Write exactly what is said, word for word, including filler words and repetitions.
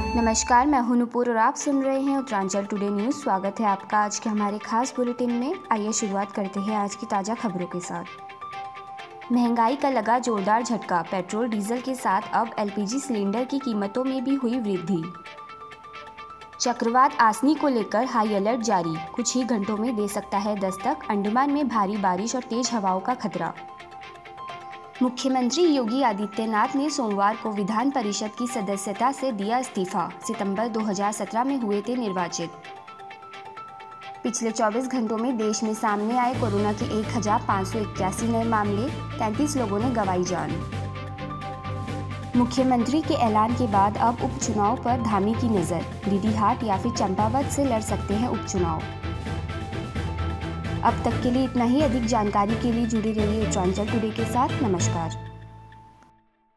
नमस्कार, मैं हूं नुपुर और आप सुन रहे हैं उत्तरांचल टुडे न्यूज़। स्वागत है आपका आज के हमारे खास बुलेटिन में। आइए शुरुआत करते हैं आज की ताज़ा खबरों के साथ। महंगाई का लगा जोरदार झटका। पेट्रोल डीजल के साथ अब एलपीजी सिलेंडर की कीमतों में भी हुई वृद्धि। चक्रवात आसनी को लेकर हाई अलर्ट जारी। कुछ ही घंटों में दे सकता है दस्तक। अंडमान में भारी बारिश और तेज हवाओं का खतरा। मुख्यमंत्री योगी आदित्यनाथ ने सोमवार को विधान परिषद की सदस्यता से दिया इस्तीफा। सितंबर दो हज़ार सत्रह में हुए थे निर्वाचित। पिछले चौबीस घंटों में देश में सामने आए कोरोना के एक हज़ार पाँच सौ इक्यासी नए मामले, तैंतीस लोगों ने गंवाई जान। मुख्यमंत्री के ऐलान के बाद अब उपचुनाव पर धामी की नज़र। डीडीहाट या फिर चंपावत से लड़ सकते हैं उपचुनाव। अब तक के लिए इतना ही। अधिक जानकारी के लिए जुड़े रहिए उत्तरांचल टुडे के साथ। नमस्कार।